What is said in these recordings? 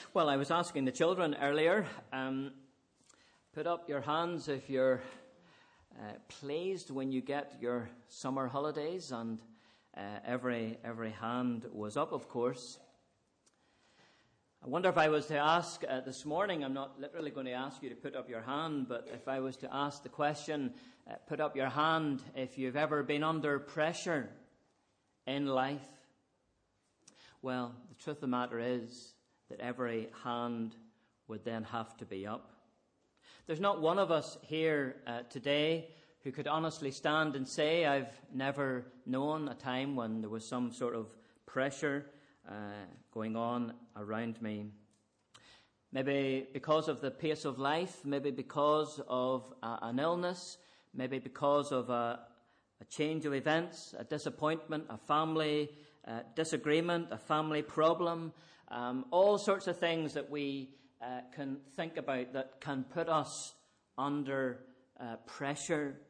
Well, I was asking the children earlier, put up your hands if you're pleased when you get your summer holidays, and every hand was up, of course. I wonder if I was to ask this morning, I'm not literally going to ask you to put up your hand, but if I was to ask the question, put up your hand if you've ever been under pressure in life. Well, the truth of the matter is that every hand would then have to be up. There's not one of us here today who could honestly stand and say, I've never known a time when there was some sort of pressure going on around me. Maybe because of the pace of life, maybe because of an illness, maybe because of a change of events, a disappointment, a family disagreement, a family problem, all sorts of things that we can think about that can put us under pressure.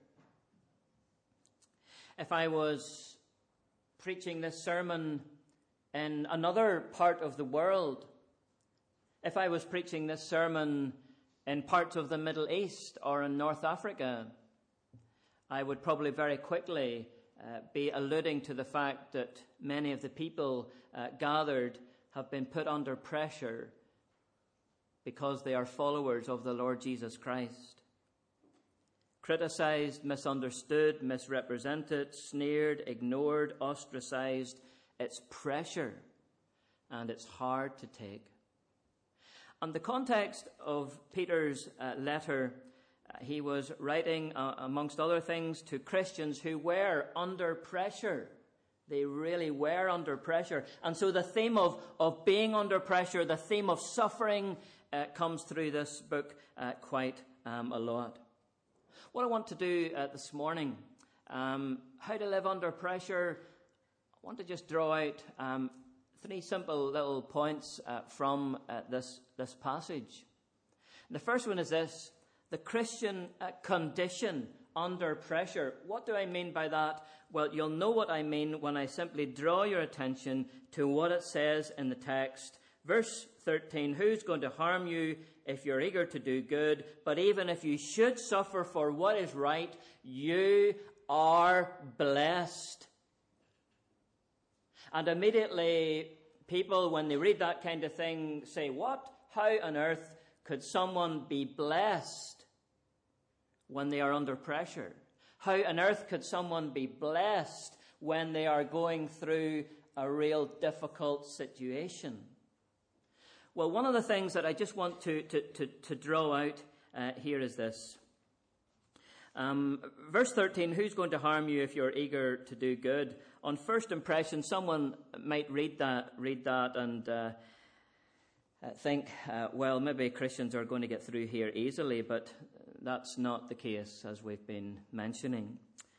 If I was preaching this sermon in another part of the world, if I was preaching this sermon in parts of the Middle East or in North Africa, I would probably very quickly be alluding to the fact that many of the people gathered have been put under pressure because they are followers of the Lord Jesus Christ. Criticized, misunderstood, misrepresented, sneered, ignored, ostracized. It's pressure, and it's hard to take. And the context of Peter's letter, he was writing, amongst other things, to Christians who were under pressure. They really were under pressure. And so the theme of being under pressure, the theme of suffering, comes through this book quite a lot. What I want to do this morning, how to live under pressure, I want to just draw out three simple little points from this passage. And the first one is this: the Christian condition under pressure. What do I mean by that? Well, you'll know what I mean when I simply draw your attention to what it says in the text. Verse 13, who's going to harm you if you're eager to do good? But even if you should suffer for what is right, you are blessed. And immediately people, when they read that kind of thing, say, what? How on earth could someone be blessed when they are under pressure? How on earth could someone be blessed when they are going through a real difficult situation? Well, one of the things that I just want to draw out here is this. Verse 13, who's going to harm you if you're eager to do good? On first impression, someone might read that and think, well, maybe Christians are going to get through here easily, but that's not the case, as we've been mentioning.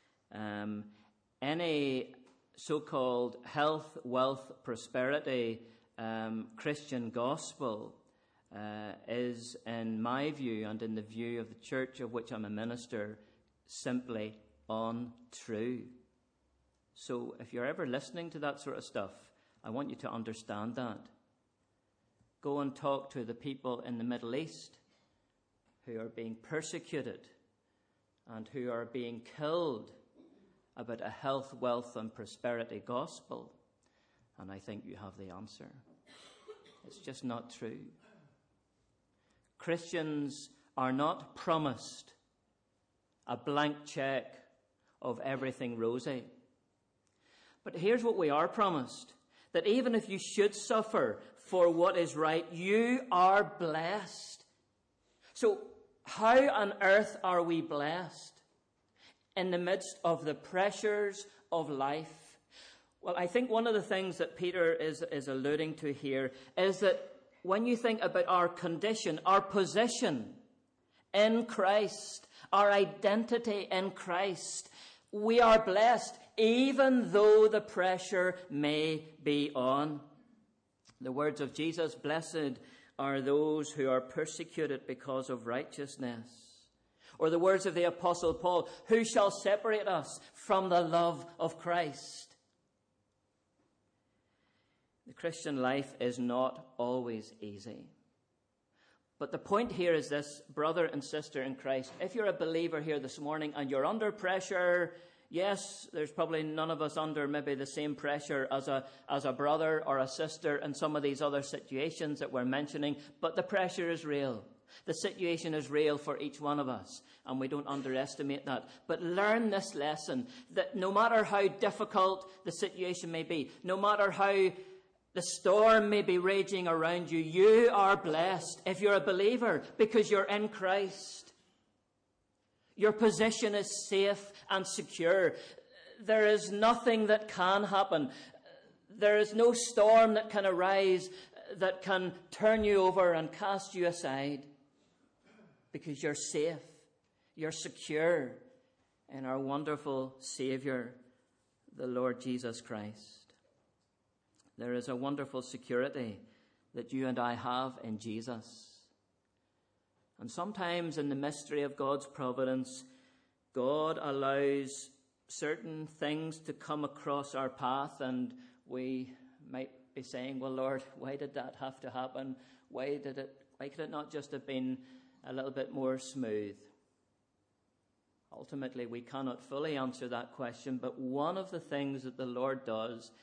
Any so-called health, wealth, prosperity Christian gospel is, in my view and in the view of the church of which I'm a minister, simply untrue. So if you're ever listening to that sort of stuff, I want you to understand that. Go and talk to the people in the Middle East who are being persecuted and who are being killed about a health, wealth and prosperity gospel. And I think you have the answer. It's just not true. Christians are not promised a blank check of everything rosy. But here's what we are promised: that even if you should suffer for what is right, you are blessed. So how on earth are we blessed in the midst of the pressures of life? Well, I think one of the things that Peter is alluding to here is that when you think about our condition, our position in Christ, our identity in Christ, we are blessed even though the pressure may be on. The words of Jesus, blessed are those who are persecuted because of righteousness. Or the words of the Apostle Paul, who shall separate us from the love of Christ? The Christian life is not always easy. But the point here is this, brother and sister in Christ. If you're a believer here this morning and you're under pressure, yes, there's probably none of us under maybe the same pressure as a brother or a sister in some of these other situations that we're mentioning, but the pressure is real. The situation is real for each one of us, and we don't underestimate that. But learn this lesson, that no matter how difficult the situation may be, no matter how the storm may be raging around you, you are blessed if you're a believer because you're in Christ. Your position is safe and secure. There is nothing that can happen. There is no storm that can arise that can turn you over and cast you aside because you're safe. You're secure in our wonderful Savior, the Lord Jesus Christ. There is a wonderful security that you and I have in Jesus. And sometimes in the mystery of God's providence, God allows certain things to come across our path, and we might be saying, well, Lord, why did that have to happen? Why could it not just have been a little bit more smooth? Ultimately, we cannot fully answer that question, but one of the things that the Lord does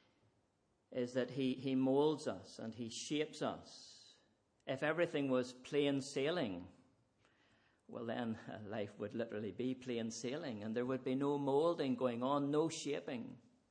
is that he molds us and he shapes us. If everything was plain sailing, well then life would literally be plain sailing and there would be no molding going on, no shaping.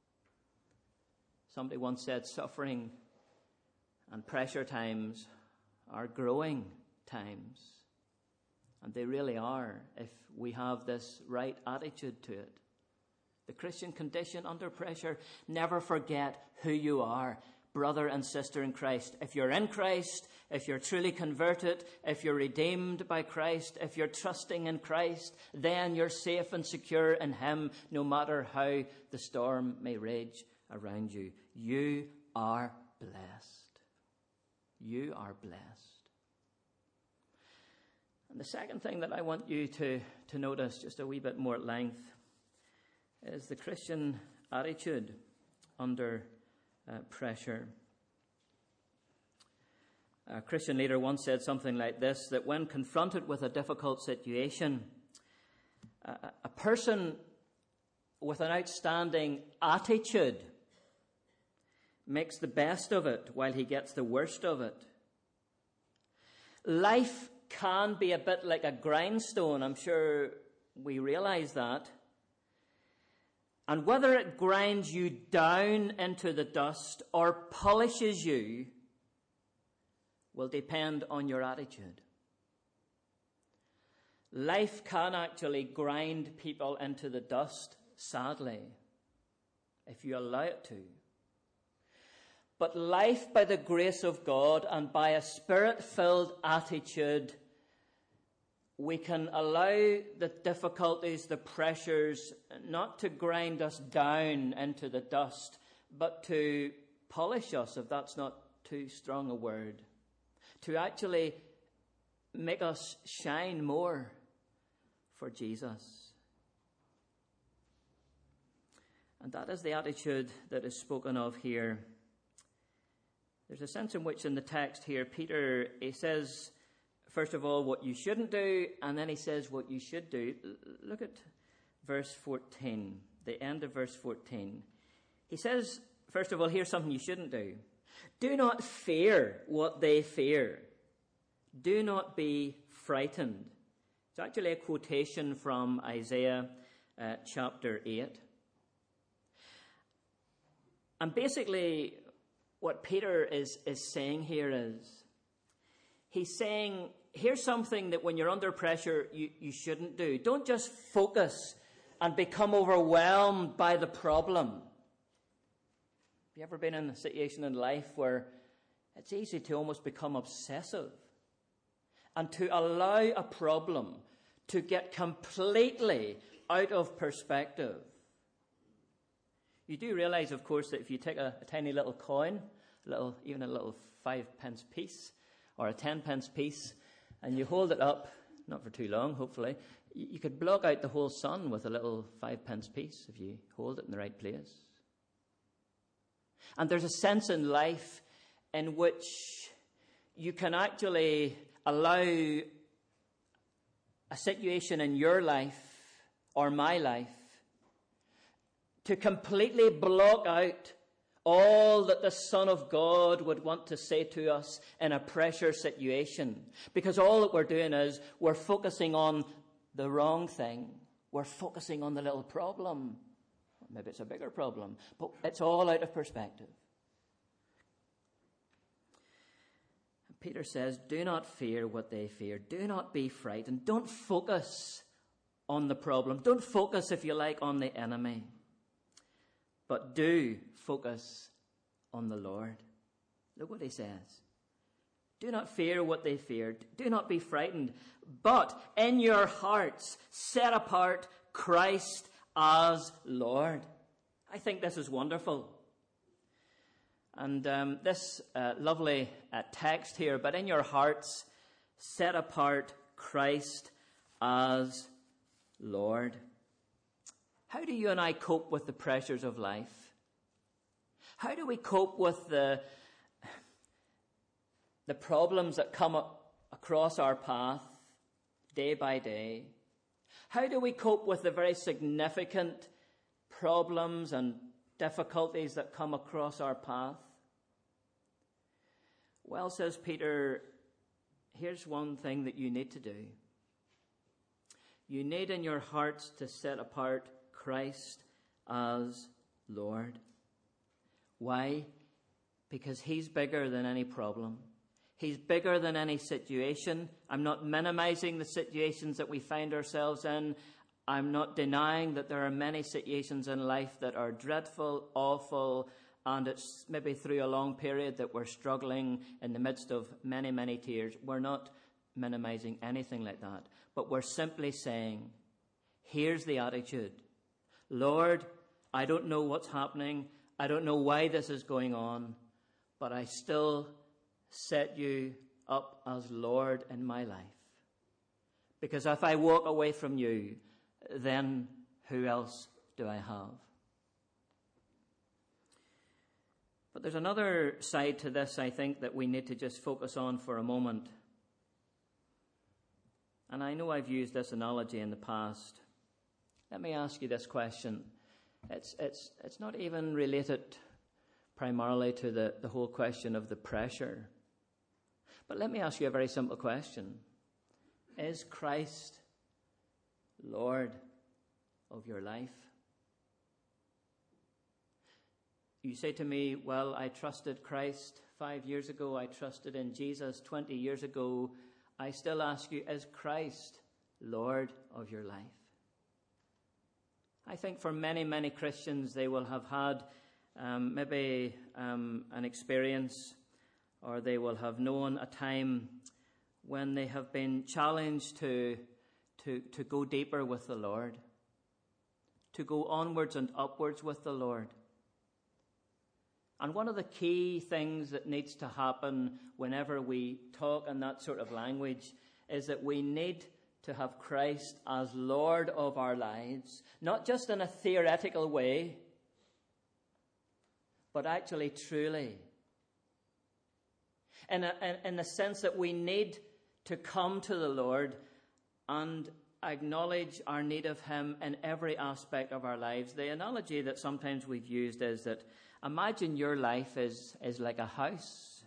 Somebody once said suffering and pressure times are growing times. And they really are if we have this right attitude to it. The Christian condition under pressure, never forget who you are, brother and sister in Christ. If you're in Christ, if you're truly converted, if you're redeemed by Christ, if you're trusting in Christ, then you're safe and secure in Him, no matter how the storm may rage around you. You are blessed. You are blessed. And the second thing that I want you to notice just a wee bit more at length is the Christian attitude under pressure. A Christian leader once said something like this, that when confronted with a difficult situation, a person with an outstanding attitude makes the best of it while he gets the worst of it. Life can be a bit like a grindstone. I'm sure we realize that. And whether it grinds you down into the dust or polishes you will depend on your attitude. Life can actually grind people into the dust, sadly, if you allow it to. But life, by the grace of God and by a Spirit-filled attitude, we can allow the difficulties, the pressures, not to grind us down into the dust, but to polish us, if that's not too strong a word, to actually make us shine more for Jesus. And that is the attitude that is spoken of here. There's a sense in which in the text here, Peter, he says, first of all, what you shouldn't do, and then he says what you should do. Look at verse 14, the end of verse 14. He says, first of all, here's something you shouldn't do. Do not fear what they fear. Do not be frightened. It's actually a quotation from Isaiah chapter 8. And basically, what Peter is saying here is, he's saying, here's something that when you're under pressure, you shouldn't do. Don't just focus and become overwhelmed by the problem. Have you ever been in a situation in life where it's easy to almost become obsessive and to allow a problem to get completely out of perspective? You do realize, of course, that if you take a tiny little coin, even a little 5-pence piece or a 10-pence piece, and you hold it up, not for too long, hopefully, you could block out the whole sun with a little 5-pence piece if you hold it in the right place. And there's a sense in life in which you can actually allow a situation in your life or my life to completely block out all that the Son of God would want to say to us in a pressure situation. Because all that we're doing is we're focusing on the wrong thing. We're focusing on the little problem. Maybe it's a bigger problem, but it's all out of perspective. Peter says, do not fear what they fear. Do not be frightened. Don't focus on the problem. Don't focus, if you like, on the enemy. But do focus on the Lord. Look what he says. Do not fear what they feared. Do not be frightened. But in your hearts, set apart Christ as Lord. I think this is wonderful. And this lovely text here, but in your hearts, set apart Christ as Lord. How do you and I cope with the pressures of life? How do we cope with the problems that come across our path day by day? How do we cope with the very significant problems and difficulties that come across our path? Well, says Peter, here's one thing that you need to do. You need in your hearts to set apart Christ as Lord. Why? Because he's bigger than any problem. He's bigger than any situation. I'm not minimizing the situations that we find ourselves in. I'm not denying that there are many situations in life that are dreadful, awful, and it's maybe through a long period that we're struggling in the midst of many, many tears. We're not minimizing anything like that. But we're simply saying, here's the attitude. Lord, I don't know what's happening. I don't know why this is going on, but I still set you up as Lord in my life. Because if I walk away from you, then who else do I have? But there's another side to this, I think, that we need to just focus on for a moment. And I know I've used this analogy in the past. Let me ask you this question. It's not even related primarily to the whole question of the pressure. But let me ask you a very simple question. Is Christ Lord of your life? You say to me, well, I trusted Christ 5 years ago. I trusted in Jesus 20 years ago. I still ask you, is Christ Lord of your life? I think for many, many Christians, they will have had maybe an experience, or they will have known a time when they have been challenged to go deeper with the Lord, to go onwards and upwards with the Lord. And one of the key things that needs to happen whenever we talk in that sort of language is that we need to have Christ as Lord of our lives, not just in a theoretical way, but actually truly. In the sense that we need to come to the Lord and acknowledge our need of him in every aspect of our lives. The analogy that sometimes we've used is that imagine your life is like a house.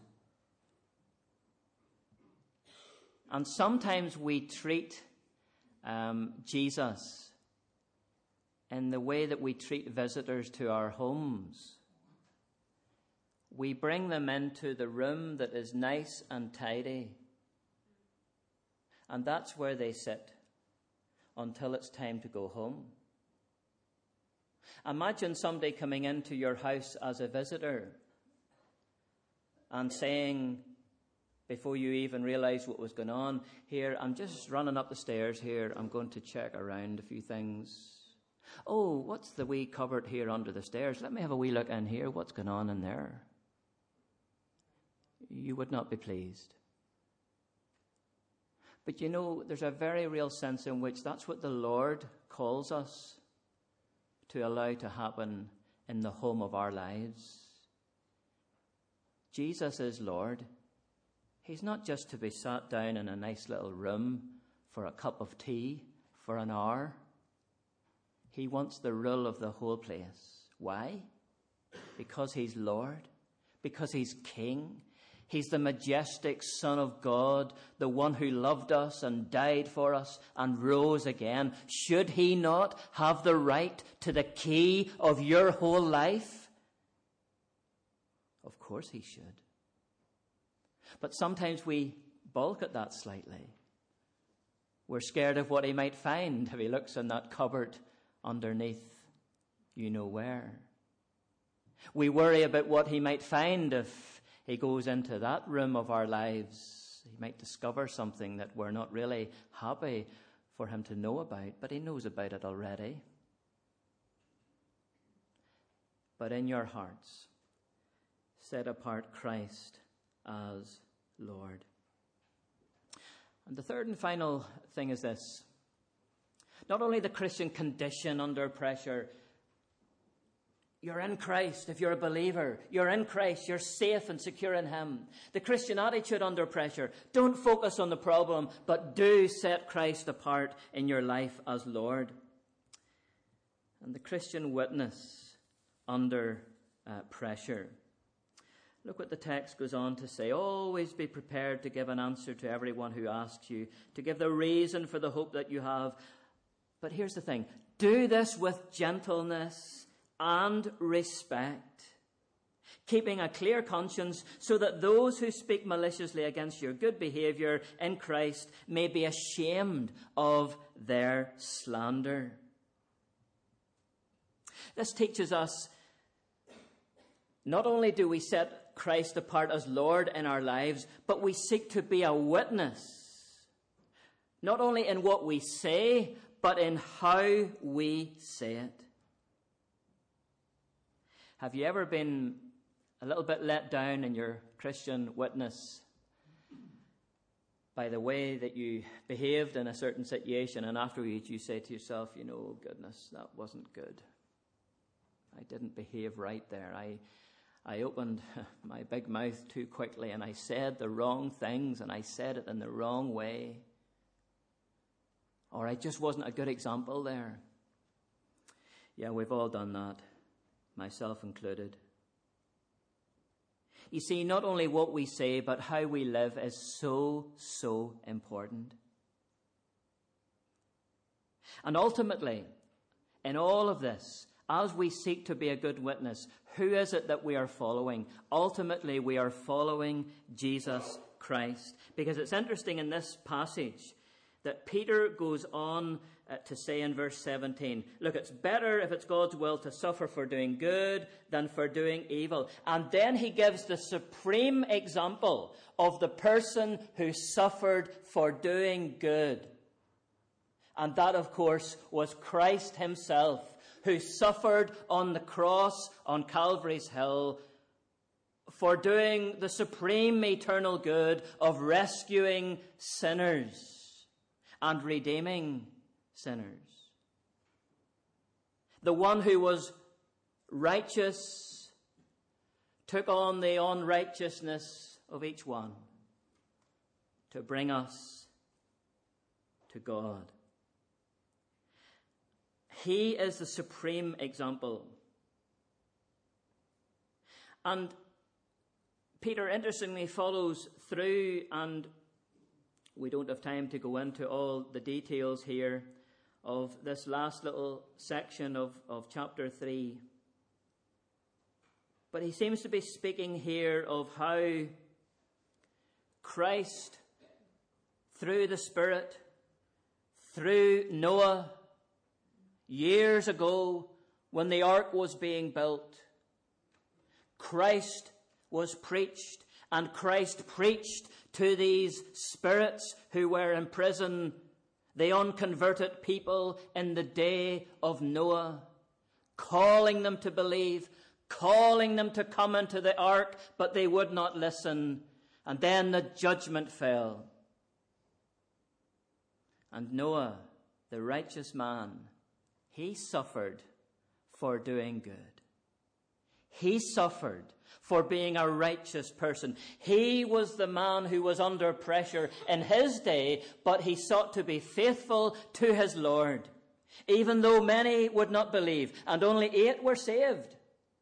And sometimes we treat Jesus in the way that we treat visitors to our homes. We bring them into the room that is nice and tidy. And that's where they sit until it's time to go home. Imagine somebody coming into your house as a visitor and saying, before you even realize what was going on, here, I'm just running up the stairs here. I'm going to check around a few things. Oh, what's the wee cupboard here under the stairs? Let me have a wee look in here. What's going on in there? You would not be pleased. But you know, there's a very real sense in which that's what the Lord calls us to allow to happen in the home of our lives. Jesus is Lord, he's not just to be sat down in a nice little room for a cup of tea for an hour. He wants the rule of the whole place. Why? Because he's Lord, because he's King. He's the majestic Son of God, the one who loved us and died for us and rose again. Should he not have the right to the key of your whole life? Of course he should. But sometimes we balk at that slightly. We're scared of what he might find if he looks in that cupboard underneath you know where. We worry about what he might find if he goes into that room of our lives. He might discover something that we're not really happy for him to know about, but he knows about it already. But in your hearts, set apart Christ as Lord. And the third and final thing is this. Not only the Christian condition under pressure. You're in Christ if you're a believer. You're in Christ. You're safe and secure in him. The Christian attitude under pressure. Don't focus on the problem, but do set Christ apart in your life as Lord. And the Christian witness under pressure. Look what the text goes on to say. Always be prepared to give an answer to everyone who asks you, to give the reason for the hope that you have. But here's the thing. Do this with gentleness and respect, keeping a clear conscience, so that those who speak maliciously against your good behavior in Christ may be ashamed of their slander. This teaches us not only do we set Christ apart as Lord in our lives, but we seek to be a witness, not only in what we say, but in how we say it. Have you ever been a little bit let down in your Christian witness by the way that you behaved in a certain situation, and afterwards you say to yourself, oh goodness, that wasn't good. I didn't behave right there. I opened my big mouth too quickly and I said the wrong things and I said it in the wrong way. Or I just wasn't a good example there. Yeah, we've all done that, myself included. You see, not only what we say, but how we live is so important. And ultimately, in all of this, as we seek to be a good witness, who is it that we are following? Ultimately, we are following Jesus Christ. Because it's interesting in this passage that Peter goes on to say in verse 17, look, it's better if it's God's will to suffer for doing good than for doing evil. And then he gives the supreme example of the person who suffered for doing good. And that, of course, was Christ himself, who suffered on the cross on Calvary's Hill for doing the supreme eternal good of rescuing sinners and redeeming sinners. The one who was righteous took on the unrighteousness of each one to bring us to God. He is the supreme example. And Peter interestingly follows through, and we don't have time to go into all the details here of this last little section of chapter 3. But he seems to be speaking here of how Christ, through the Spirit, through Noah, years ago when the ark was being built, Christ was preached, and Christ preached to these spirits who were in prison, the unconverted people in the day of Noah, calling them to believe, calling them to come into the ark, but they would not listen. And then the judgment fell. And Noah, the righteous man, he suffered for doing good. He suffered for being a righteous person. He was the man who was under pressure in his day, but he sought to be faithful to his Lord, even though many would not believe, and only 8 were saved.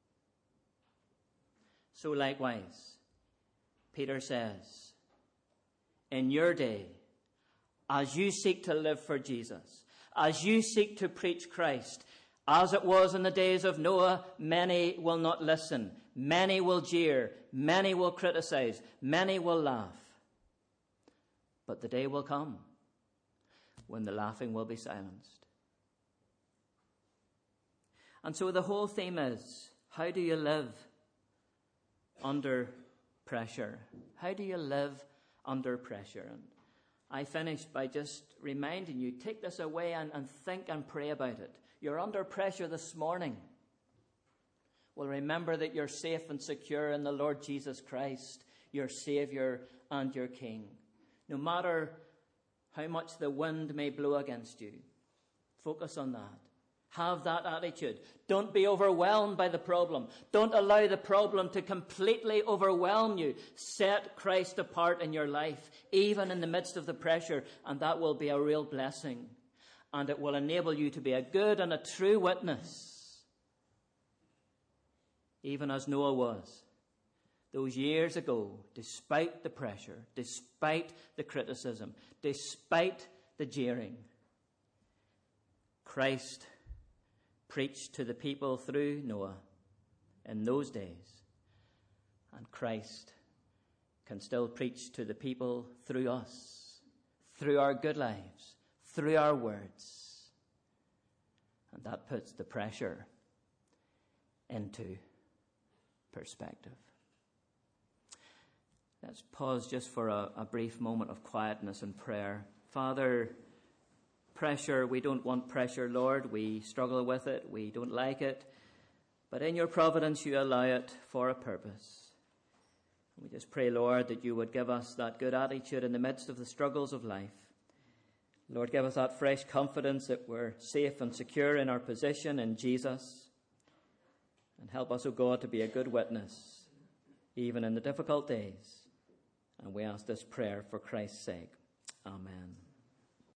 So likewise, Peter says, in your day, as you seek to live for Jesus, as you seek to preach Christ, as it was in the days of Noah, many will not listen. Many will jeer. Many will criticize. Many will laugh. But the day will come when the laughing will be silenced. And so the whole theme is, how do you live under pressure? How do you live under pressure? And I finished by just reminding you, take this away and think and pray about it. You're under pressure this morning. Well, remember that you're safe and secure in the Lord Jesus Christ, your Savior and your King. No matter how much the wind may blow against you, focus on that. Have that attitude. Don't be overwhelmed by the problem. Don't allow the problem to completely overwhelm you. Set Christ apart in your life, even in the midst of the pressure, and that will be a real blessing. And it will enable you to be a good and a true witness, even as Noah was those years ago, despite the pressure, despite the criticism, despite the jeering. Christ preached to the people through Noah in those days, and Christ can still preach to the people through us, through our good lives, through our words. And that puts the pressure into perspective. Let's pause just for a brief moment of quietness and prayer. Father, pressure, we don't want pressure, Lord. We struggle with it. We don't like it. But in your providence, you allow it for a purpose. We just pray, Lord, that you would give us that good attitude in the midst of the struggles of life. Lord, give us that fresh confidence that we're safe and secure in our position in Jesus. And help us, O God, to be a good witness, even in the difficult days. And we ask this prayer for Christ's sake. Amen.